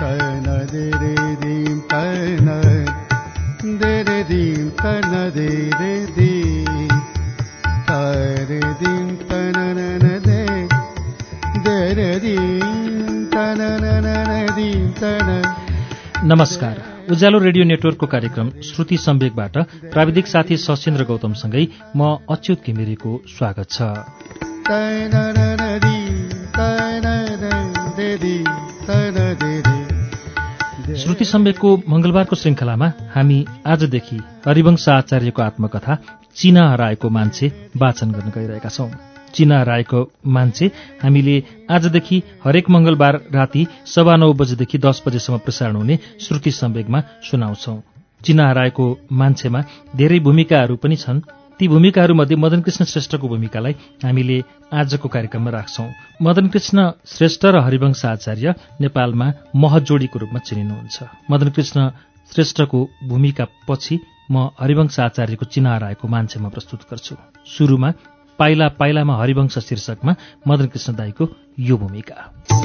नमस्कार। उज्यालो रेडियो नेटवर्कको कार्यक्रम श्रुति सम्वेकबाट प्राविधिक साथी सशेन्द्र गौतमसँगै म अच्युत घिमिरेको स्वागत छ। श्रुति सम्वेकको मंगलबारको श्रृङ्खलामा हामी आजदेखि हरिवंश आचार्यको आत्मकथा चिना हराएको मान्छे वाचन गर्न गइरहेका छौं। चिना हराएको मान्छे हामीले आजदेखि हरेक मंगलबार राति 9:15 बजेदेखि 10 बजेसम्म प्रसारण हुने श्रुति सम्वेकमा सुनाउँछौं। चिना हराएको मान्छेमा धेरै भूमिकाहरू पनि छन्। ती भूमिकाहरूमध्ये मदनकृष्ण श्रेष्ठको भूमिकालाई हामीले आजको कार्यक्रममा राख्छौं। मदनकृष्ण श्रेष्ठ र हरिवंश आचार्य नेपालमा महजोडीको रूपमा चिनिनुहुन्छ। मदनकृष्ण श्रेष्ठको भूमिका पछि म हरिवंश आचार्यको चिना हराएको मान्छेमा प्रस्तुत गर्छु। सुरुमा पाइला पाइलामा हरिवंश शीर्षकमा मदनकृष्ण दाइको यो भूमिका।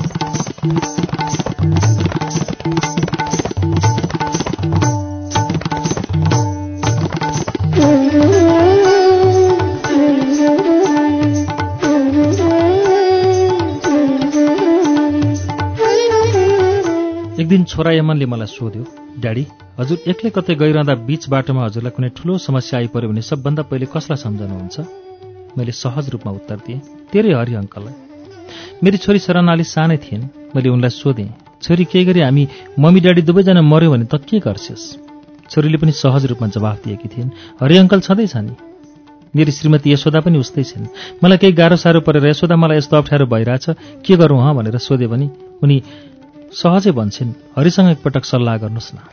एक दिन छोरा यमनले मलाई सोध्यो, ड्याडी, हजुर एक्लै कतै गइरहँदा बीच बाटोमा हजुरलाई कुनै ठूलो समस्या आइपर्यो भने सबभन्दा पहिले कसलाई सम्झनुहुन्छ? मैले सहज रूपमा उत्तर दिएँ, तेरै हरि अङ्कललाई। मेरी छोरी शरणाली सानै थिइन्। मैले उनलाई सोधेँ, छोरी केही गरी हामी मम्मी ड्याडी दुवैजना मर्यो भने त के गर्छेस्? छोरीले पनि सहज रूपमा जवाफ दिएकी थिइन्, हरि अङ्कल छँदैछ नि। मेरी श्रीमती यशोदा पनि उस्तै छिन्। मलाई केही गाह्रो साह्रो परेर यशोदा मलाई यस्तो अप्ठ्यारो भइरहेछ, के गरौँ हँ भनेर सोधे भने उनी सहजै भन्छन्, हरिसँग एकपटक सल्लाह गर्नुहोस् न।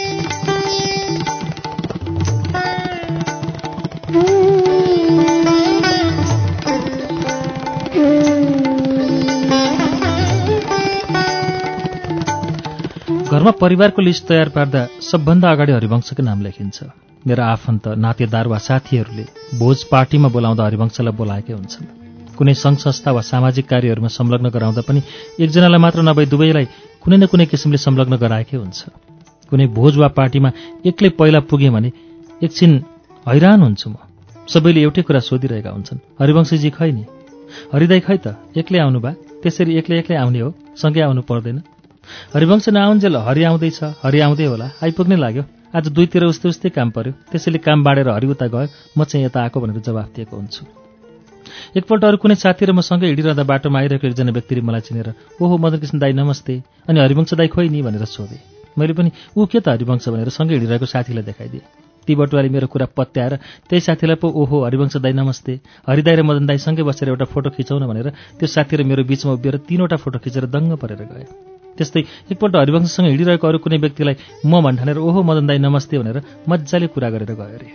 घरमा परिवारको लिस्ट तयार पार्दा सबभन्दा अगाडि हरिवंशको नाम लेखिन्छ। मेरा आफन्त, नातेदार वा साथीहरूले भोज पार्टीमा बोलाउँदा हरिवंशलाई बोलाएकै हुन्छन्। कुनै सङ्घ संस्था वा सामाजिक कार्यहरूमा संलग्न गराउँदा पनि एकजनालाई मात्र नभई दुवैलाई कुनै न कुनै किसिमले संलग्न गराएकै हुन्छ। कुनै भोज वा पार्टीमा एक्लै पहिला पुगेँ भने एकछिन हैरान हुन्छु म। सबैले एउटै कुरा सोधिरहेका हुन्छन्, हरिवंशजी खै नि? हरिदाई खै त? एक्लै आउनु बा? त्यसरी एक्लै एक्लै आउने हो, सँगै आउनु पर्दैन? हरिवंश नआउन्जेल हरि आउँदैछ, हरि आउँदै होला, आइपुग्नै लाग्यो। आज दुईतिर उस्तै उस्तै काम पर्यो, त्यसैले काम बाँडेर हरि उता गयो, म चाहिँ यता आएको भनेर जवाफ दिएको हुन्छु। एकपल्ट अरू कुनै साथी र म सँगै हिँडिरहँदा बाटोमा आइरहेको एकजना व्यक्तिले मलाई चिनेर, ओहो मदनकृष्ण दाई नमस्ते, अनि हरिवंश दाई खोइ नि भनेर सोधे। मैले पनि ऊ के त हरिवंश भनेर सँगै हिँडिरहेको साथीलाई देखाइदिएँ। ती बटुवाले मेरो कुरा पत्याएर त्यही साथीलाई पो ओहो हरिवंश दाई नमस्ते, हरिदाई र मदन दाई सँगै बसेर एउटा फोटो खिचौँ न भनेर त्यो साथी र मेरो बीचमा उभिएर 3वटा फोटो खिचेर दङ्ग परेर गए। त्यस्तै एकपल्ट हरिवंशसँग हिँडिरहेको अरू कुनै व्यक्तिलाई म भन्ठानेर ओहो मदन दाई नमस्ते भनेर मजाले कुरा गरेर गयो अरे।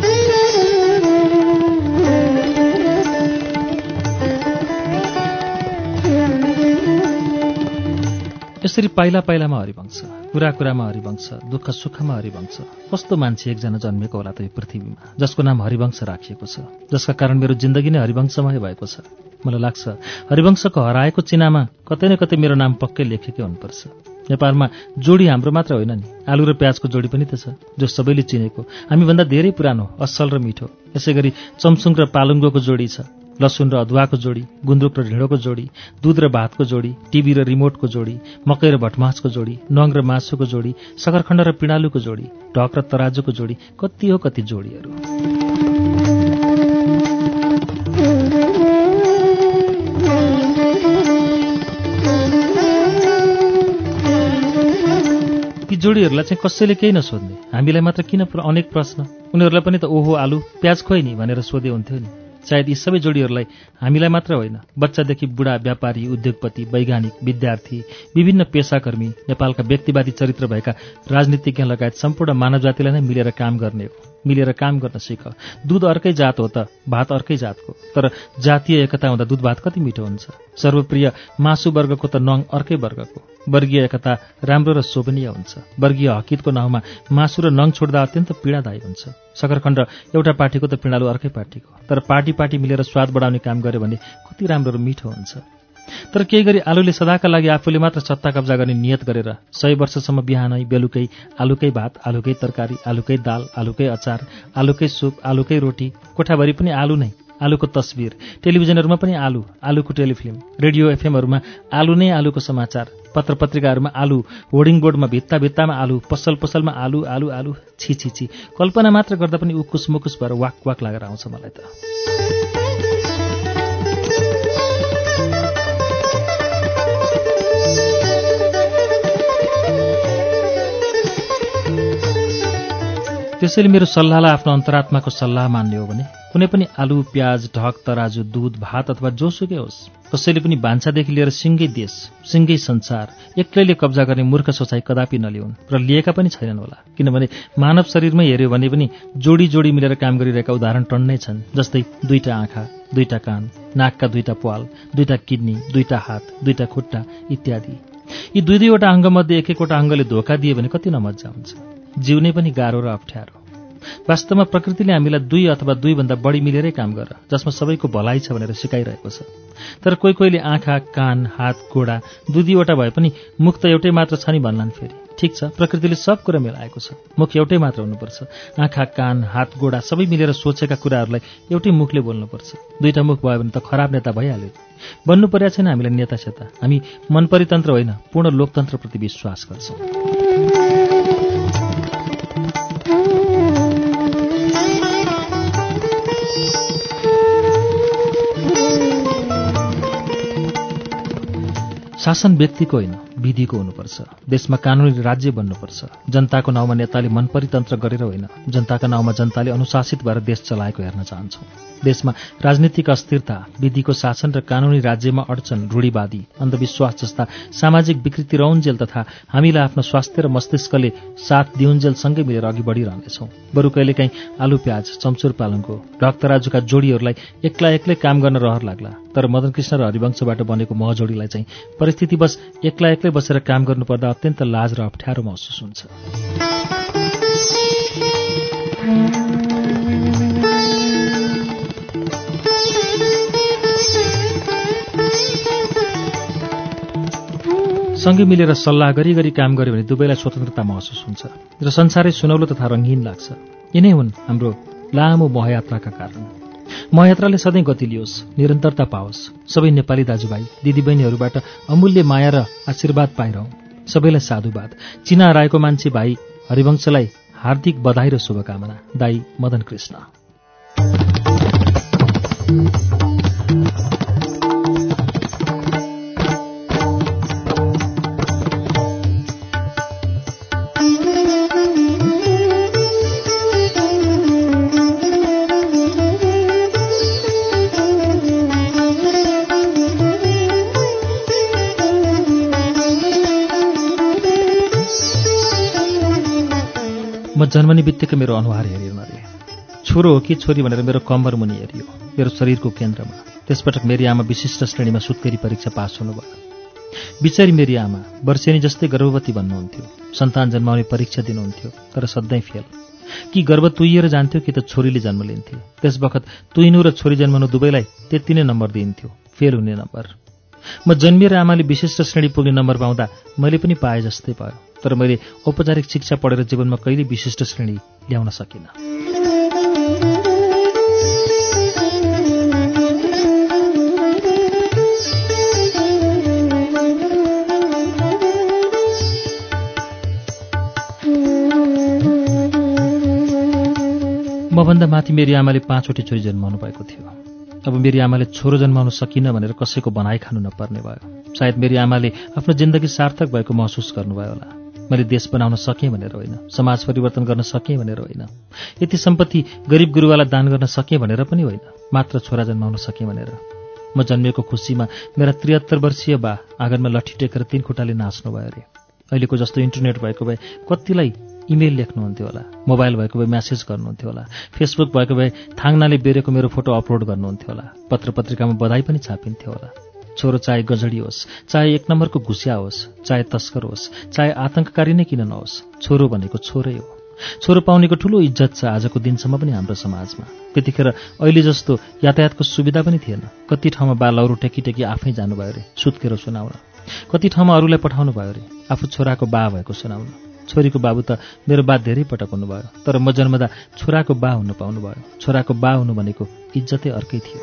यसरी पाइला पाइलामा हरिवंश, कुरा कुरामा हरिवंश, दुःख सुखमा हरिवंश। कस्तो मान्छे एकजना जन्मेको होला त यो पृथ्वीमा, जसको नाम हरिवंश राखिएको छ, जसका कारण मेरो जिन्दगी नै हरिवंशमय भएको छ। मलाई लाग्छ हरिवंशको हराएको चिनामा कतै न कतै मेरो नाम पक्कै लेखेकै हुनुपर्छ। नेपालमा जोडी हाम्रो मात्र होइन नि, आलु र प्याजको जोडी पनि त छ, जो सबैले चिनेको, हामीभन्दा धेरै पुरानो, असल र मिठो। यसै गरी चम्सुङ र पालुङ्गोको जोडी छ, लसुन र अदुवाको जोडी, गुन्द्रुक र ढिँडोको जोडी, दूध र भातको जोडी, टिभी र रिमोटको जोडी, मकै र भटमासको जोडी, नङ र मासुको जोडी, सकरखण्ड र पिँडालुको जोडी, ढक र तराजुको जोडी, कति हो कति जोडीहरू। ती जोडीहरूलाई चाहिँ कसैले केही नसोध्ने, हामीलाई मात्र किन अनेक प्रश्न? उनीहरूलाई पनि त ओहो आलु प्याज खोइ नि भनेर सोधे हुन्थ्यो नि। सायद यी सबै जोडीहरूलाई हामीलाई मात्र होइन, बच्चादेखि बुढा, व्यापारी, उद्योगपति, वैज्ञानिक, विद्यार्थी, विभिन्न पेसाकर्मी, नेपालका व्यक्तिवादी चरित्र भएका राजनीतिज्ञ लगायत सम्पूर्ण मानव जातिलाई नै मिलेर काम गर्ने हो। मिलेर काम गर्न सिक। दूध अर्कै जात हो त, भात अर्कै जातको, तर जातीय एकता हुँदा दूध भात कति मिठो हुन्छ। सर्वप्रिय मासु वर्गको त नङ अर्कै वर्गको। वर्गीय एकता राम्रो र शोभनीय हुन्छ। वर्गीय हकितको नाउँमा मासु र नङ छोड्दा अत्यन्त पीडादायी हुन्छ। सकरखण्ड एउटा पार्टीको त पिँडालु अर्कै पार्टीको, तर पार्टी मिलेर स्वाद बढाउने काम गर्यो भने कति राम्रो र मिठो हुन्छ। तर केही गरी आलुले सदाका लागि आफूले मात्र सत्ता कब्जा गर्ने नियत गरेर 100 वर्षसम्म बिहानै बेलुकै आलुकै भात, आलुकै तरकारी, आलुकै दाल, आलुकै अचार, आलुकै सुप, आलुकै रोटी, कोठाभरि पनि आलु नै, आलुको तस्बिर, टेलिभिजनहरूमा पनि आलु, आलुको टेलिफिल्म, रेडियो एफएमहरूमा आलु नै आलुको समाचार, पत्रपत्रिकाहरूमा आलु, होर्डिङ बोर्डमा भित्तामा आलु, पसलमा आलु आलु आलु। छी छी छी, कल्पना मात्र गर्दा पनि उक्कुस मुकुस भएर वाक वाक लागेर आउँछ मलाई त। त्यसैले मेरो सल्लाहलाई आफ्नो अन्तरात्माको सल्लाह मान्ने हो भने कुनै पनि आलु, प्याज, ढक, तराजु, दूध, भात अथवा जोसुकै होस्, कसैले पनि भान्सादेखि लिएर सिङ्गै देश, सिङ्गै संसार एक्लैले कब्जा गर्ने मूर्ख सोचाइ कदापि नलिउन् र लिएका पनि छैनन् होला। किनभने मानव शरीरमै हेऱ्यो भने पनि जोडी जोडी मिलेर काम गरिरहेका उदाहरण टन्नै छन्। जस्तै 2टा आँखा, 2टा कान, नाकका 2टा प्वाल, 2टा किडनी, 2टा हात, 2टा खुट्टा इत्यादि। यी 2-2वटा अङ्गमध्ये एक-एकवटा अङ्गले धोका दिए भने कति नमज्जा हुन्छ। जिउनै पनि गाह्रो र अप्ठ्यारो। वास्तवमा प्रकृतिले हामीलाई 2 अथवा 2 भन्दा बढी मिलेरै काम गर, जसमा सबैको भलाइ छ भनेर सिकाइरहेको छ। तर कोहीले आँखा, कान, हात, गोडा 2-2वटा भए पनि मुख त एउटै मात्र छ नि भन्लान् फेरि। ठिक छ, प्रकृतिले सब कुरा मिलाएको छ, मुख एउटै मात्र हुनुपर्छ। आँखा, कान, हात, गोडा सबै मिलेर सोचेका कुराहरूलाई एउटै मुखले बोल्नुपर्छ। 2टा मुख भयो भने त खराब नेता भइहाल्यो। बन्नु पर्या छैन हामीलाई नेता सेता। हामी मनपरितन्त्र होइन, पूर्ण लोकतन्त्रप्रति विश्वास गर्छौँ। शासन व्यक्तिको होइन, विधिको हुनुपर्छ। देशमा कानुनी राज्य बन्नुपर्छ। जनताको नाउँमा नेताले मनपरितन्त्र गरेर होइन, जनताका नाउँमा जनताले अनुशासित भएर देश चलाएको हेर्न चाहन्छौँ। देशमा राजनीतिक अस्थिरता, विधिको शासन र कानुनी राज्यमा अडचन, रूढिवादी, अन्धविश्वास जस्ता सामाजिक विकृति रहउन्जेल तथा हामीलाई आफ्नो स्वास्थ्य र मस्तिष्कले साथ दिउन्जेल सँगै मिलेर अघि बढिरहनेछौँ। बरु कहिलेकाहीँ आलु प्याज, चम्चुर पालङको, ढक तराजुका जोडीहरूलाई एक्लै काम गर्न रहर लाग्ला। तर मदन कृष्ण र हरिवंशबाट बनेको महजोडीलाई चाहिँ परिस्थितिवश एक्लै बसेर काम गर्नुपर्दा अत्यन्त लाज र अप्ठ्यारो महसुस हुन्छ। सँगै मिलेर सल्लाह गरी काम गर्यो भने दुवैलाई स्वतन्त्रता महसुस हुन्छ र संसारै सुनौलो तथा रङ्गीन लाग्छ। यिनै हुन् हाम्रो लामो महयात्राका कारण। महयात्राले सधैँ गति लियोस्, निरन्तरता पाओस्। सबै नेपाली दाजुभाइ दिदीबहिनीहरूबाट अमूल्य माया र आशीर्वाद पाइरहँ। सबैलाई साधुवाद। चिना हराएको मान्छे भाइ हरिवंशलाई हार्दिक बधाई र शुभकामना। दाई मदन कृष्ण। म जन्मने बित्तिकै मेरो अनुहार हेरियो नरे। छोरो हो कि छोरी भनेर मेरो कम्बर मुनि हेरियो, मेरो शरीरको केन्द्रमा। त्यसपटक मेरी आमा विशिष्ट श्रेणीमा सुत्केरी परीक्षा पास हुनुभयो। बिचारी मेरी आमा वर्षेनी जस्तै गर्भवती बन्नुहुन्थ्यो। सन्तान जन्माउने परीक्षा दिनुहुन्थ्यो, तर सधैँ फेल। कि गर्भ तुइएर जान्थ्यो कि त छोरीले जन्म लिन्थ्यो। त्यस बखत तुइनु र छोरी जन्मनु दुवैलाई त्यति नै नम्बर दिइन्थ्यो, फेल हुने नम्बर। म जन्मिएर आमाले विशिष्ट श्रेणी पुग्ने नम्बर पाउँदा मैले पनि पाए जस्तै भयो। तर मैले औपचारिक शिक्षा पढेर जीवनमा कहिले विशिष्ट श्रेणी ल्याउन सकिनँ। मभन्दा माथि मेरी आमाले 5वटी छोरी जन्माउनु भएको थियो। अब मेरी आमाले छोरो जन्माउन सकिन भनेर कसैको बनाइ खानु नपर्ने भयो। सायद मेरी आमाले आफ्नो जिन्दगी सार्थक भएको महसुस गर्नुभयो होला। मैले देश बनाउन सकेँ भनेर होइन, समाज परिवर्तन गर्न सकेँ भनेर होइन, यति सम्पत्ति गरिब गुरुवालाई दान गर्न सकेँ भनेर पनि होइन, मात्र छोरा जन्माउन सकेँ भनेर। म जन्मिएको खुसीमा मेरा 73 वर्षीय बा आँगनमा लट्ठी टेकेर 3 खुट्टाले नाच्नु भयो अरे। अहिलेको जस्तो इन्टरनेट भएको भए कतिलाई इमेल लेख्नुहुन्थ्यो होला, मोबाइल भएको भए म्यासेज गर्नुहुन्थ्यो होला, फेसबुक भएको भए थाङ्नाले बेरेको मेरो फोटो अपलोड गर्नुहुन्थ्यो होला, पत्र पत्रिकामा बधाई पनि छापिन्थ्यो होला। छोरो चाहे गजडी होस्, चाहे 1 नम्बरको घुसिया होस्, चाहे तस्कर होस्, चाहे आतंककारी नै किन नहोस्, छोरो भनेको छोरै हो। छोरो पाउनेको ठूलो इज्जत छ आजको दिनसम्म पनि हाम्रो समाजमा। त्यतिखेर अहिले जस्तो यातायातको सुविधा पनि थिएन। कति ठाउँमा बा लौरो टेकी आफै जानुभयो रे सुत्केर सुनाउन, कति ठाउँमा अरूलाई पठाउनु भयो रे आफू छोराको बा भएको सुनाउन। छोरीको बाबु त मेरो बा धेरै पटक हुनुभयो, तर म जन्मदा छोराको बा हुन पाउनुभयो। छोराको बा हुनु भनेको इज्जतै अर्कै थियो।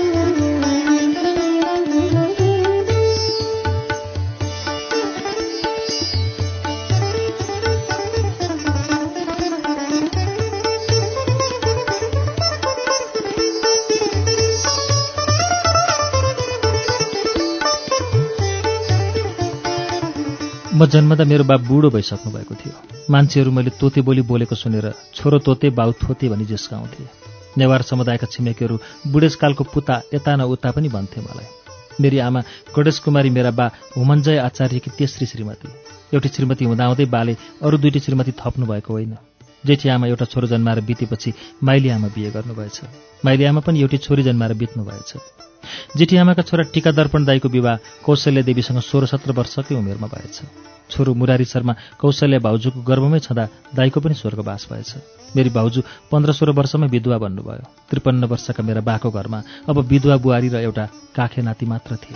म जन्मदा मेरो बा बुढो भइसक्नु भएको थियो। मान्छेहरू मैले तोते बोली बोलेको सुनेर छोरो तोते बाउ थोते भनी जिस्काउँथे। नेवार समुदायका छिमेकीहरू बुढेसकालको पुता यता न उता पनि भन्थे मलाई। मेरी आमा गणेश कुमारी मेरा बा हुमञ्जय आचार्यकी तेस्री श्रीमती। एउटी श्रीमती हुँदाहुँदै बाले अरू दुईटी श्रीमती थप्नु भएको होइन। जेठी आमा एउटा छोरो जन्माएर बितेपछि माइली आमा बिहे गर्नुभएछ। माइली आमा पनि एउटी छोरी जन्माएर बित्नु भएछ। जेठी आमाका छोरा टीका दर्पण दाईको विवाह कौशल्या देवीसँग 16-17 वर्षकै उमेरमा भएछ। छोरो मुरारी शर्मा कौशल्या भाउजूको गर्भमै छँदा दाईको पनि स्वर्गवास भएछ। मेरी भाउजू 15-16 वर्षमै विधवा बन्नुभयो। 53 वर्षका मेरा बाको घरमा अब विधवा बुहारी र एउटा काखे नाति मात्र थिए।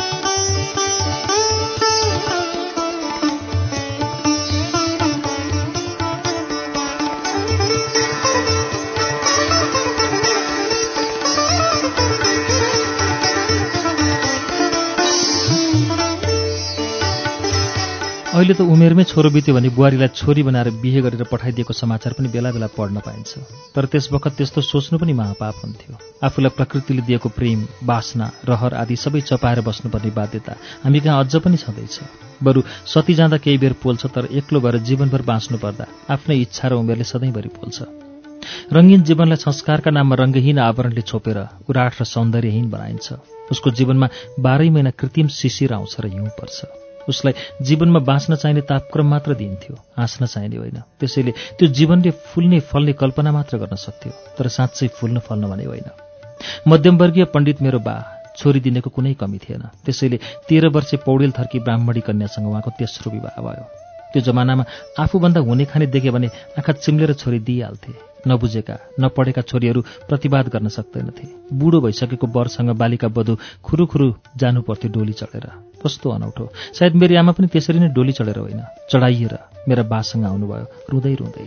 अहिले त उमेरमै छोरो बित्यो भने बुहारीलाई छोरी बनाएर बिहे गरेर पठाइदिएको समाचार पनि बेला बेला पढ्न पाइन्छ। तर त्यस बखत त्यस्तो सोच्नु पनि महापाप हुन्थ्यो। आफूलाई प्रकृतिले दिएको प्रेम, वासना, रहर आदि सबै चपाएर बस्नुपर्ने बाध्यता हामी कहाँ अझ पनि छँदैछ। बरु सती जाँदा केही बेर पोल्छ, तर एक्लो भएर जीवनभर बाँच्नु पर्दा आफ्नै इच्छा र उमेरले सधैँभरि पोल्छ। रङ्गीन जीवनलाई संस्कारका नाममा रङ्गहीन आवरणले छोपेर उराठ र सौन्दर्यहीन बनाइन्छ। उसको जीवनमा 12 महिना कृत्रिम शिशिर आउँछ र हिउँ पर्छ। उसलाई जीवनमा बाँच्न चाहिने तापक्रम मात्र दिइन्थ्यो, हाँस्न चाहिने होइन। त्यसैले त्यो जीवनले फुल्ने फल्ने कल्पना मात्र गर्न सक्थ्यो, तर साँच्चै फुल्न फल्न भने होइन। मध्यमवर्गीय पण्डित मेरो बा, छोरी दिनेको कुनै कमी थिएन। त्यसैले 13 वर्षे पौडेल थर्की ब्राह्मणी कन्यासँग उहाँको तेस्रो विवाह भयो। त्यो जमानामा आफूभन्दा हुने खाने देख्यो भने आँखा चिम्लेर छोरी दिइहाल्थे। नबुझेका नपढेका छोरीहरू प्रतिवाद गर्न सक्दैनथे। बुढो भइसकेको वरसँग बालिका वधु खुरुखुरु जानु पर्थ्यो डोली चढेर। कस्तो अनौठो! सायद मेरी आमा पनि त्यसरी नै डोली चढेर होइन, चढाइएर मेरा बासँग आउनुभयो रुँदै रुँदै।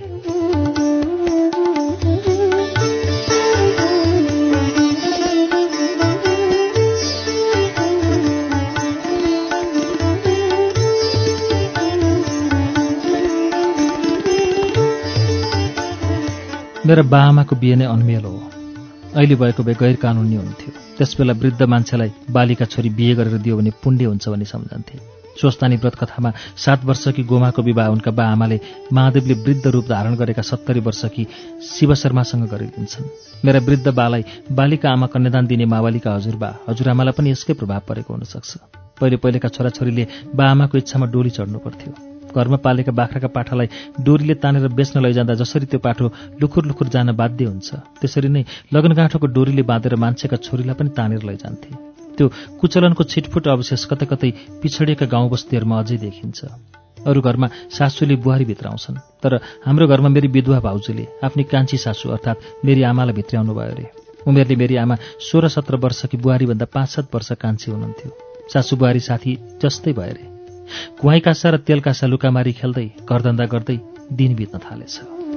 मेरा बाआमाको बिहे नै अनमेल हो। अहिले भएको भए गैर कानुनी हुन्थ्यो। त्यसबेला वृद्ध मान्छेलाई बालिका छोरी बिहे गरेर दियो भने पुण्य हुन्छ भन्ने सम्झन्थे। स्वस्तानी व्रत कथामा 7 वर्षकी गोमाको विवाह उनका बाआमाले महादेवले वृद्ध रूप धारण गरेका 70 वर्षकी शिव शर्मासँग गरिदिन्छन्। मेरा वृद्ध बालाई बालिका आमा कन्यादान दिने मावालीका हजुरबा हजुरआमालाई पनि यसकै प्रभाव परेको हुन सक्छ। पहिलेका छोराछोरीले बाआमाको इच्छामा डोली चढ्नु पर्थ्यो। घरमा पालेका बाख्राका पाठालाई डोरीले तानेर बेच्न लैजाँदा जसरी त्यो पाठो लुखुर लुखुर जान बाध्य हुन्छ, त्यसरी नै लगनगाँठोको डोरीले बाँधेर मान्छेका छोरीलाई पनि तानेर लैजान्थे। त्यो कुचलनको छिटफुट अवशेष कतै कतै पिछडिएका गाउँ बस्तीहरूमा अझै देखिन्छ। अरू घरमा सासूले बुहारी भित्राउँछन्, तर हाम्रो घरमा मेरी विधवा भाउजूले आफ्नी कान्छी सासू अर्थात् मेरी आमालाई भित्राउनु भयो रे। उमेरले मेरी आमा 16-17 वर्षकी बुहारीभन्दा 5-7 वर्ष कान्छी हुनुहुन्थ्यो। सासू बुहारी साथी जस्तै भयो रे। कुवाई कासा र तेल कासा लुकामारी खेल्दै घरधन्दा गर्दै दिन बित्न थालेछ।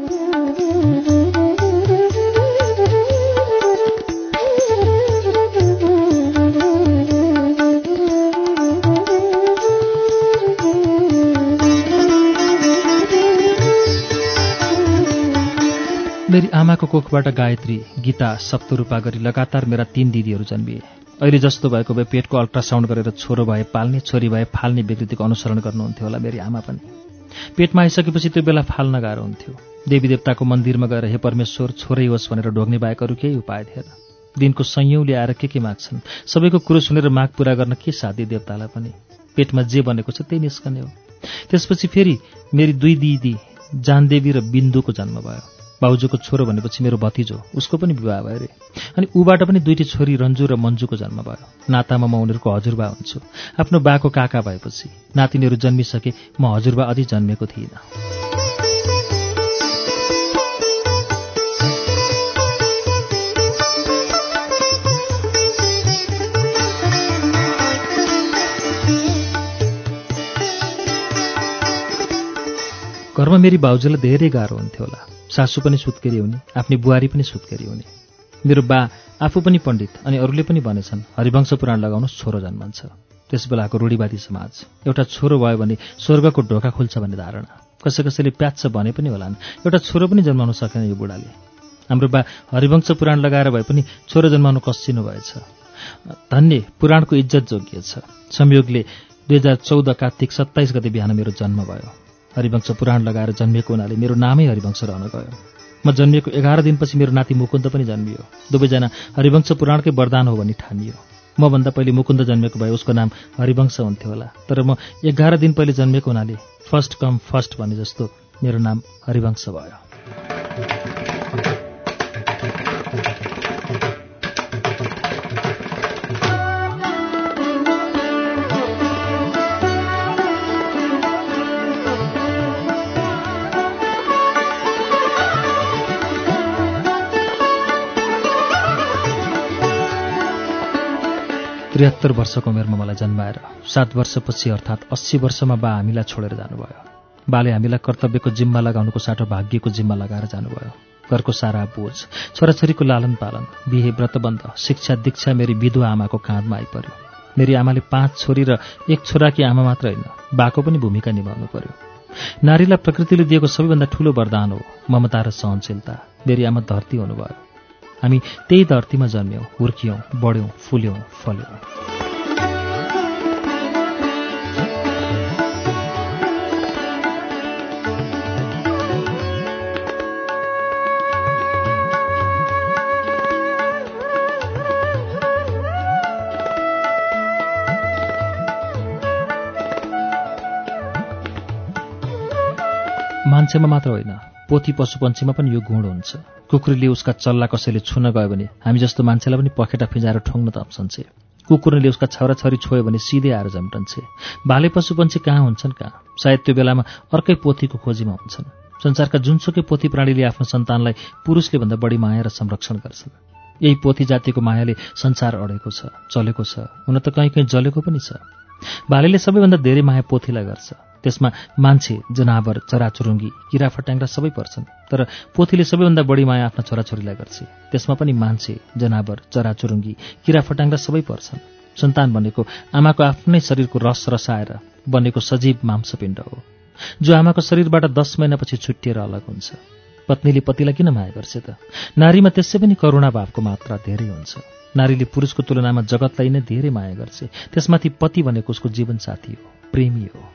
मेरी आमाको कोखबाट गायत्री, गीता, सप्तरूपा गरी लगातार मेरा 3 दिदीहरू जन्मिए। अहिले जस्तो भएको भए पेटको अल्ट्रासाउन्ड गरेर छोरो भए पाल्ने, छोरी भए फाल्ने विकृतिको अनुसरण गर्नुहुन्थ्यो होला मेरी आमा पनि। पेटमा आइसकेपछि त्यो बेला फाल्न गाह्रो हुन्थ्यो। देवी देवताको मन्दिरमा गएर हे परमेश्वर छोरै होस् भनेर ढोग्ने बाहेक अरू केही उपाय थिएन। दिनको संयौँले आएर के माग्छन्, सबैको कुरो सुनेर माग पूरा गर्न के साध्य देवतालाई पनि। पेटमा जे बनेको छ त्यही निस्कने हो। त्यसपछि फेरि मेरी 2 दिदी जानदेवी र बिन्दुको जन्म भयो। बाउजूको छोरो भनेपछि मेरो भतिजो, उसको पनि विवाह भयो रे। अनि ऊबाट पनि 2टी छोरी रन्जु र मन्जुको जन्म भयो। नातामा म उनीहरूको हजुरबा हुन्छु। आफ्नो बाको काका भएपछि नातिनीहरू जन्मिसके म हजुरबा अझै जन्मेको थिइनँ। घरमा मेरी बाउजूलाई धेरै गाह्रो हुन्थ्यो होला। सासू पनि सुत्केरी हुने, आफ्नी बुहारी पनि सुत्केरी हुने। मेरो बा आफू पनि पण्डित अनि अरूले पनि भनेछन् हरिवंश पुराण लगाउनुहोस् छोरो जन्मन्छ। त्यस बेलाको रूढिवादी समाज एउटा छोरो भयो भने स्वर्गको ढोका खुल्छ भन्ने धारणा। कसैले प्याच्छ भने पनि होलान्, एउटा छोरो पनि जन्माउन सकेन यो बुढाले। हाम्रो बा हरिवंश पुराण लगाएर भए पनि छोरो जन्माउनु कसिनु भएछ। धन्य पुराणको इज्जत जोगिएछ। संयोगले 2014 कार्तिक 27 गते बिहान मेरो जन्म भयो। हरिवंश पुराण लगाएर जन्मिएको हुनाले मेरो नामै हरिवंश रहन गयो। म जन्मिएको 11 दिनपछि मेरो नाति मुकुन्द पनि जन्मियो। दुवैजना हरिवंश पुराणकै वरदान हो भनी ठानियो। मभन्दा पहिले मुकुन्द जन्मेको भए उसको नाम हरिवंश हुन्थ्यो होला, तर म 11 दिन पहिले जन्मेको हुनाले फर्स्ट कम फर्स्ट भने जस्तो मेरो नाम हरिवंश भयो। त्रिहत्तर वर्षको उमेरमा मलाई जन्माएर 7 वर्षपछि अर्थात् 80 वर्षमा बा हामीलाई छोडेर जानुभयो। बाले हामीलाई कर्तव्यको जिम्मा लगाउनुको साटो भाग्यको जिम्मा लगाएर जानुभयो। घरको सारा बोझ, छोराछोरीको लालन पालन, बिहे व्रतबन्ध, शिक्षा दीक्षा मेरी विधवा आमाको काँधमा आइपर्यो। मेरी आमाले 5 छोरी र 1 छोराकी आमा मात्र होइन, बाको पनि भूमिका निभाउनु पर्यो। नारीलाई प्रकृतिले दिएको सबैभन्दा ठूलो वरदान हो ममता र सहनशीलता। मेरी आमा धरती हुनुभयो। हामी त्यही धरतीमा जन्म्यौं, हुर्कियौं, बढ्यौं, फुल्यौं, फल्यौं। मान्छेमा मात्र होइन, पोथी पशुपन्छीमा पनि यो गुण हुन्छ। कुकुरले उसका चल्ला कसैले छुन गयो भने हामी जस्तो मान्छेलाई पनि पखेटा फिजाएर ठोङ्न तम्सन्छे। कुकुरले उसका छोराछोरी छोयो भने सिधै आएर झम्टन्छे। भाले पशुपन्छी कहाँ हुन्छन् कहाँ? सायद त्यो बेलामा अर्कै पोथीको खोजीमा हुन्छन्। संसारका जुनसुकै पोथी प्राणीले आफ्नो सन्तानलाई पुरुषले भन्दा बढी माया र संरक्षण गर्छन्। यही पोथी जातिको मायाले संसार अडेको छ, चलेको छ, हुन त कहीँ कहीँ जलेको पनि छ। भालेले सबैभन्दा धेरै माया पोथीलाई गर्छ। त्यसमा मान्छे, जनावर, चराचुरुङ्गी, किराफट्याङ्ग्रा सबै पर्छन्। तर पोथीले सबैभन्दा बढी माया आफ्ना छोराछोरीलाई गर्छ। त्यसमा पनि मान्छे, जनावर, चराचुरुङ्गी, किराफट्याङ्ग्रा सबै पर्छन्। सन्तान भनेको आमाको आफ्नै शरीरको रस रसाएर बनेको सजीव मांसपिण्ड हो, जो आमाको शरीरबाट 10 महिनापछि छुट्टिएर अलग हुन्छ। पत्नीले पतिलाई किन माया गर्छ त? नारीमा त्यसै पनि करुणा भावको मात्रा धेरै हुन्छ। नारीले पुरुषको तुलनामा जगतलाई नै धेरै माया गर्छ। त्यसमाथि पति भनेको उसको जीवनसाथी हो, प्रेमी हो।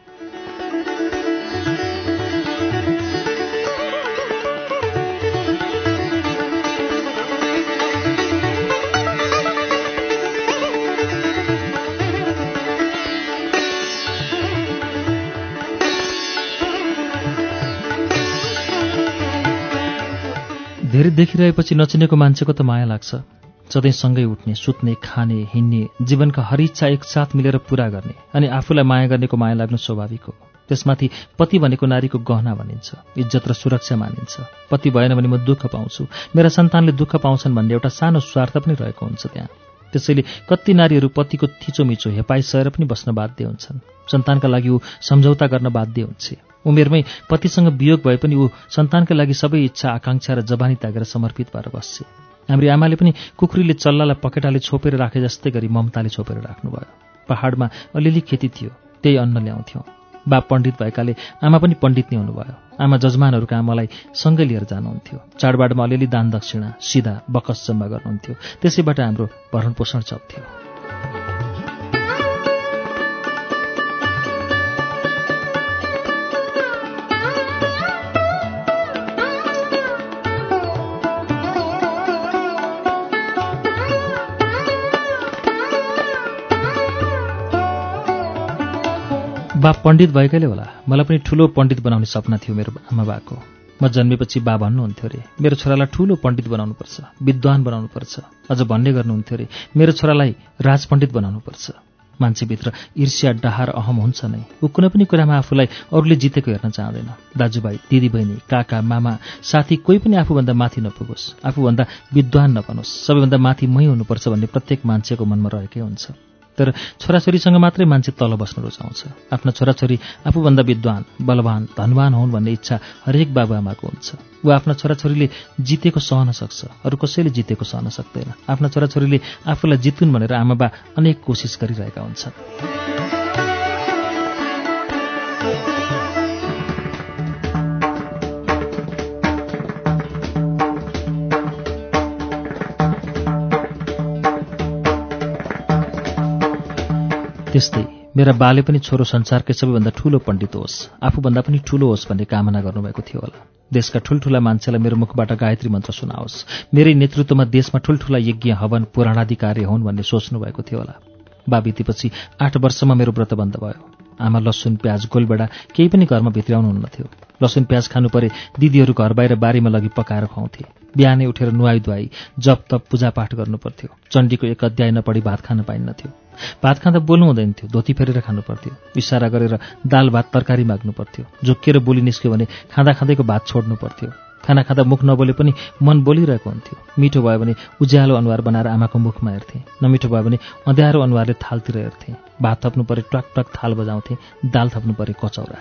धेरै देखिरहेपछि नचिनेको मान्छेको त माया लाग्छ। सधैँ सँगै उठ्ने, सुत्ने, खाने, हिँड्ने, जीवनका हर इच्छा एकसाथ मिलेर पूरा गर्ने अनि आफूलाई माया गर्नेको माया लाग्नु स्वाभाविक हो। त्यसमाथि पति भनेको नारीको गहना भनिन्छ, इज्जत र सुरक्षा मानिन्छ। पति भएन भने म दुःख पाउँछु, मेरा सन्तानले दुःख पाउँछन् भन्ने एउटा सानो स्वार्थ पनि रहेको हुन्छ त्यहाँ। त्यसैले कति नारीहरू पतिको थिचोमिचो हेपाइ सहेर पनि बस्न बाध्य हुन्छन्। सन्तानका लागि ऊ सम्झौता गर्न बाध्य हुन्छ। उमेरमै पतिसँग वियोग भए पनि ऊ सन्तानका लागि सबै इच्छा आकांक्षा र जवानी त्यागेर समर्पित भएर बस्छ। हाम्री आमाले पनि कुखुरीले चल्लालाई पकेटाले छोपेर राखे जस्तै गरी ममताले छोपेर राख्नुभयो। पहाडमा अलिअलि खेती थियो, त्यही अन्न ल्याउँथ्यौँ। बा पण्डित भएकाले आमा पनि पण्डित नै हुनुभयो। आमा जजमानहरूका आमालाई सँगै लिएर जानुहुन्थ्यो। चाडबाडमा अलिअलि दान दक्षिणा, सिधा बकस जम्मा गर्नुहुन्थ्यो। त्यसैबाट हाम्रो भरण पोषण चल्थ्यो। बा पण्डित भएकैले होला मलाई पनि ठूलो पण्डित बनाउने सपना थियो मेरो आमा बाको। म जन्मेपछि बा भन्नुहुन्थ्यो अरे मेरो छोरालाई ठूलो पण्डित बनाउनुपर्छ, विद्वान बनाउनुपर्छ। अझ भन्ने गर्नुहुन्थ्यो अरे मेरो छोरालाई राजपण्डित बनाउनुपर्छ। मान्छेभित्र ईर्ष्या, डहार, अहम हुन्छ नै। ऊ कुनै पनि कुरामा आफूलाई अरूले जितेको हेर्न चाहँदैन। दाजुभाइ, दिदीबहिनी, काका, मामा, साथी कोही पनि आफूभन्दा माथि नपुगोस्, आफूभन्दा विद्वान नबनोस्, सबैभन्दा माथि मै हुनुपर्छ भन्ने प्रत्येक मान्छेको मनमा रहेकै हुन्छ। तर छोराछोरीसँग मात्रै मान्छे तल बस्न रुचाउँछ। आफ्ना छोराछोरी आफूभन्दा विद्वान, बलवान, धनवान हुन् भन्ने इच्छा हरेक बाबुआमाको हुन्छ। ऊ आफ्ना छोराछोरीले जितेको सहन सक्छ, अरू कसैले जितेको सहन सक्दैन। आफ्ना छोराछोरीले आफूलाई जितुन् भनेर आमाबा अनेक कोसिस गरिरहेका हुन्छन्। त्यस्तै मेरा बाले पनि छोरो संसारकै सबैभन्दा ठूलो पण्डित होस्, आफूभन्दा पनि ठूलो होस् भन्ने कामना गर्नुभएको थियो होला। देशका ठूल्ठूला मान्छेलाई मेरो मुखबाट गायत्री मन्त्र सुनाओस्, मेरै नेतृत्वमा देशमा ठूल्ठूला यज्ञ हवन पुराणादि कार्य हुन् भन्ने सोच्नु भएको थियो होला। बा बितेपछि 8 वर्षमा मेरो व्रत बन्द भयो। आमा लसुन प्याज गोलबेडा केही पनि घरमा भित्राउनुहुन्नथ्यो। लसुन प्याज खानु परे दिदीहरू घर बाहिर बारीमा लगी पकाएर खुवाउँथे। बिहानै उठेर नुहाई धुवाई जप तप पूजापाठ गर्नुपर्थ्यो। चण्डीको 1 अध्याय नपढी भात खान पाइन्नथ्यो। भात खाँदा बोल्नु हुँदैन थियो, धोती फेरेर खानु पर्थ्यो। इसारा गरेर दाल भात तरकारी माग्नु पर्थ्यो। झुक्किएर बोली निस्क्यो भने खाँदा खाँदैको भात छोड्नु पर्थ्यो। खाना खाँदा मुख नबोले पनि मन बोलिरहेको हुन्थ्यो। मिठो भयो भने उज्यालो अनुहार बनाएर आमाको मुखमा हेर्थे, नमिठो भयो भने अँध्यारो अनुहारले थालतिर हेर्थे। भात थप्नु परे टक टक थाल बजाउँथे, दाल थप्नु परे कचौरा।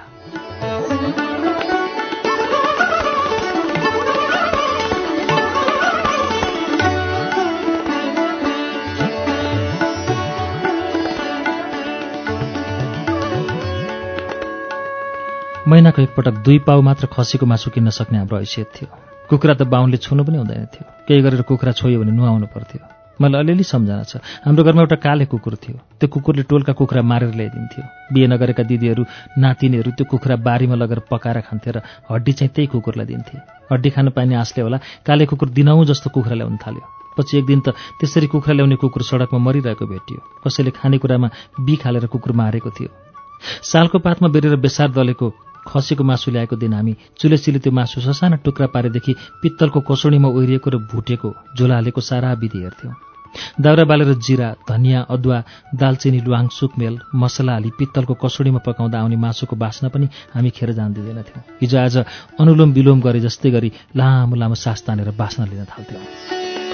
महिनाको एकपटक 2 पाउ मात्र खसीको मासु किन्न सक्ने हाम्रो हैसियत थियो। कुखुरा त बाहुनले छुनु पनि हुँदैन थियो। केही गरेर कुखुरा छोयो भने नुहाउनु पर्थ्यो। मलाई अलिअलि सम्झना छ। हाम्रो घरमा एउटा काले कुकुर थियो। त्यो कुकुरले टोलका कुखुरा मारेर ल्याइदिन्थ्यो। बिहे नगरेका दिदीहरू नातिनीहरू त्यो कुखुरा बारीमा लगेर पकाएर खान्थे र हड्डी चाहिँ त्यही कुकुरलाई दिन्थे। हड्डी खान पाइने आशले होला काले कुकुर दिनहुँ जस्तो कुखुरा ल्याउन थाल्यो। पछि एक दिन त त्यसरी कुखुरा ल्याउने कुकुर सडकमा मरिरहेको भेटियो। कसैले खानेकुरामा बिख हालेर कुकुर मारेको थियो। सालको पातमा बेरेर बेसार दलेको खसीको मासु ल्याएको दिन हामी चुलेचिले त्यो मासु ससाना टुक्रा पारेदेखि पित्तलको कसौडीमा ओइरिएको र भुटेको झोला हालेको सारा विधि हेर्थ्यौँ। दाउरा बालेर जिरा, धनियाँ, अदुवा, दालचिनी, ल्वाङ, सुकमेल, मसला हाली पित्तलको कसौडीमा पकाउँदा आउने मासुको बास्ना पनि हामी खेर जान दिँदैनथ्यौँ। हिजो आज अनुलोम विलोम गरे जस्तै गरी लामो लामो सास तानेर बास्ना लिन थाल्थ्यौँ।